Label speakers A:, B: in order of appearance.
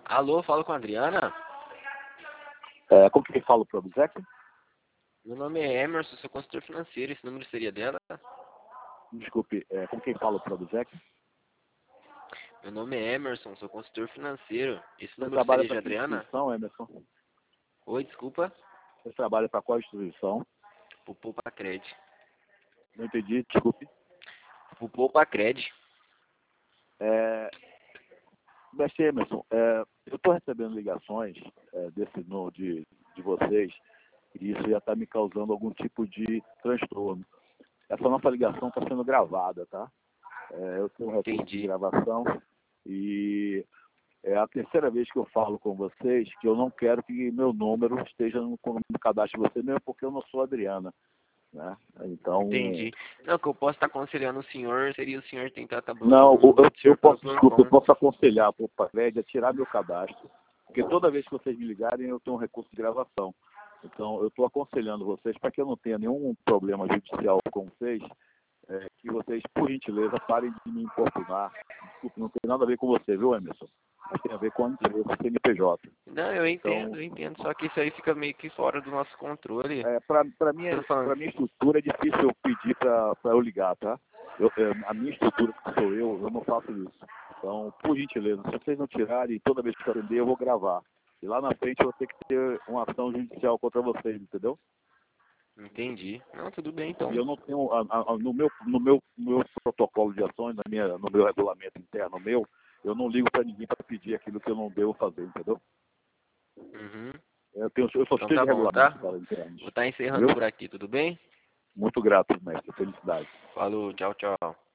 A: Alô, falo com a Adriana?
B: Com quem falo, Produzec?
A: Meu nome é Emerson, sou consultor financeiro. Esse número seria dela?
B: Desculpe, com quem falo, Produzec?
A: Meu nome é Emerson, sou consultor financeiro. Esse
B: Você
A: número
B: trabalha
A: seria de
B: para que
A: Adriana?
B: instituição, Emerson?
A: Oi, desculpa.
B: Você trabalha para qual instituição?
A: Pro Poupa Cred.
B: Não entendi, desculpe.
A: Pro Poupa Cred.
B: Mestre Emerson, eu estou recebendo ligações de vocês e isso já está me causando algum tipo de transtorno. Essa nossa ligação está sendo gravada, tá? Eu tenho um recurso de
A: Entendi.
B: gravação e é a terceira vez que eu falo com vocês que eu não quero que meu número esteja no cadastro de você, mesmo porque eu não sou Adriana, né? Então,
A: Entendi. Não, o que eu posso estar aconselhando o senhor seria o senhor tentar estar
B: não,
A: bloqueando o número do senhor pelo
B: desculpa, eu
A: Procon.
B: posso aconselhar para o Paved a tirar meu cadastro, porque toda vez que vocês me ligarem eu tenho um recurso de gravação. Então, eu estou aconselhando vocês, para que eu não tenha nenhum problema judicial com vocês, que vocês, por gentileza, parem de me importunar. Desculpe, não tem nada a ver com você, viu, Emerson? Mas tem a ver com a empresa CNPJ.
A: Não, eu
B: Então,
A: entendo, eu entendo. Só que isso aí fica meio que fora do nosso controle.
B: para
A: Você tá falando.
B: minha estrutura é difícil eu pedir para eu ligar, tá? A minha estrutura, que sou eu não faço isso. Então, por gentileza, se vocês não tirarem, toda vez que eu atender, eu vou gravar. E lá na frente eu vou ter que ter uma ação judicial contra vocês, entendeu?
A: Entendi. Não, tudo bem
B: E
A: então.
B: eu não tenho, no meu protocolo de ações, no meu regulamento interno eu não ligo para ninguém para pedir aquilo que eu não devo fazer, entendeu?
A: Uhum.
B: Eu sou
A: Então
B: cheio
A: tá
B: de
A: bom, tá?
B: regulamentos, cara, internos.
A: Vou estar encerrando
B: Viu?
A: por aqui, tudo bem?
B: Muito grato, mestre. Felicidade.
A: Falou, tchau, tchau.